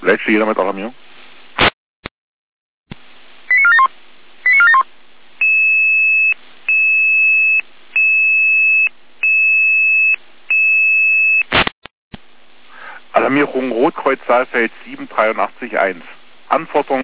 Leitsche jeder mit Alarmierung. Alarmierung Rotkreuz Saalfeld 7 83 1. Anforderung